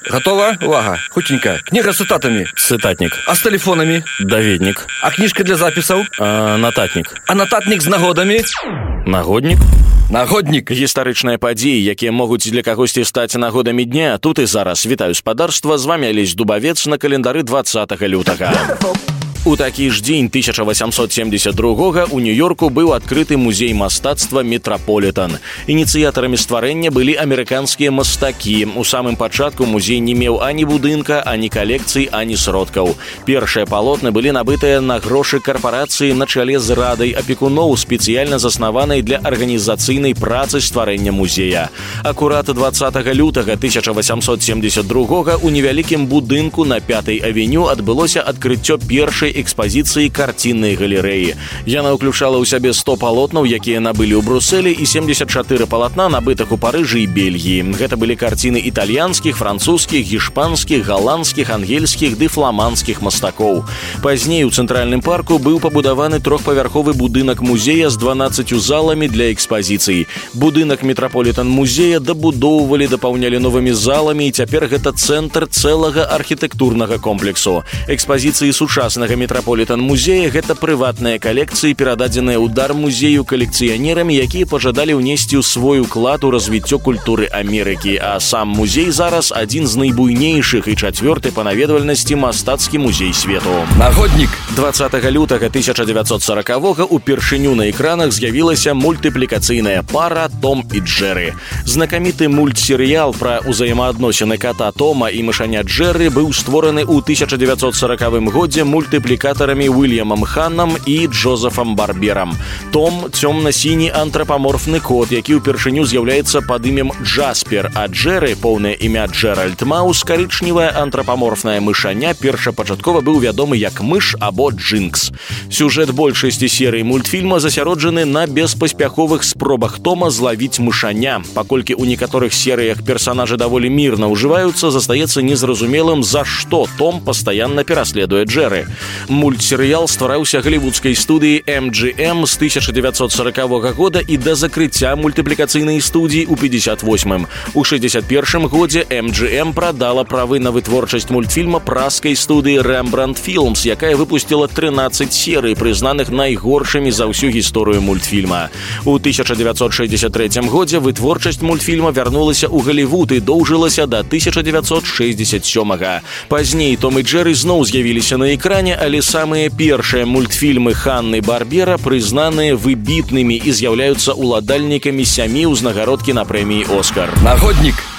Готова? Увага. Хутенько. Книга с цитатами. Цытатнік. А с телефонами? Даведнік. А книжка для записаў? Нататнік. А нататник с нагодами? Нагоднік. Нагодник. Гістарычныя падзеі, якія могуць для кагосьці стаць нагодамі дня. Тут і зараз. Вітаю спадарства, з вами Алесь Дубавец на календары 20 лютага. У такі ж дзень 1872 у Нью-Йорку быў адкрыты музей мастацтва «Метраполітан». Ініцыятарамі стварэння былі амерыканскія мастакі. У самым пачатку музей не меў ані будынка, ані калекцый, ані сродкаў. Першыя палотны былі набытыя на грошы карпорацыі на чале з радай апекуноў, спецыяльна заснаванай для арганізацыйнай працы стварэння музея. Акурат 20 лютага 1872 у невялікім будынку на 5-й авеню адбылося адкрыццё першай экспазіцыі карціннай галерэі. Яна ўключала ў сябе 100 палотнаў, якія набылі ў Брусэлі, і 74 палатна, набытых у Парыжы і Бельгіі. Гэта былі карціны італьянскіх, французскіх, гішпанскіх, галандскіх, ангельскіх ды фламандскіх мастакоў. Пазней у цэнтральным парку быў пабудаваны трохпавярховы будынак музея з 12 заламі для экспазіцый. Будынак Метраполітан-музея дабудоўвалі, дапаўнялі новымі заламі, і цяпер гэта цэнтр цэлага архітэктурнага комплексу. Экспазіцыі сучаснага Метраполітан-музея – гэта прыватныя калекцыі, перададзеныя ў дар музею калекцыянерамі, якія пажадалі ўнесці ў свой уклад у развіццё культуры Амерыкі. А сам музей зараз адзін з найбуйнейшых і чацвёрты па наведвальнасці мастацкі музей свету. Нагоднік. 20 лютага 1940-го упершыню на экранах з'явілася мультыплікацыйная пара «Том і Джерри». Знакаміты мультсерыял пра ўзаемаадносіны ката Тома і мышаня Джерри быў створаны ў 1940 годзе мультыплікатарамі Уильямом Ханнам і Джозефам Барберам. Том – цёмна-сіні антрапаморфны кот, які ўпершыню з'яўляецца пад імем Джаспер, а Джерри, поўнае імя Джеральд Маус, карычневая антрапаморфная мышаня, першапачаткова быў вядомы як мыш або Джинкс. Сюжэт большасці серый мультфільма засяроджаны на беспаспяховых спробах Тома злавіць мышаня. Паколькі ў некаторых серыях персанажы даволі мірна ўжываюцца, застаецца незразумелым, за што Том пастаянна пераследуе Джерри. Мультсерыял ствараўся галівудскай студыяй MGM з 1940 года і да закрыцця мультыплікацыйнай студіі ў 58-м. У 61 годзе MGM прадала правы на вытворчасць мультфільма праскай студыі Rembrandt Films, якая выпусціла 13 серый, прызнаных найгоршымі за ўсю гісторыю мультфільма. У 1963 годзе вытворчасць мультфільма вярнулася ў Галівуд і доўжылася да 1967-га. Пазней Том і Джерри зноў з'явіліся на экране, але самыя першыя мультфільмы Ханны Барбера прызнаныя выбітнымі і з'яўляюцца уладальнікамі 7 узнагародкі на прэміі «Оскар». Нагоднік.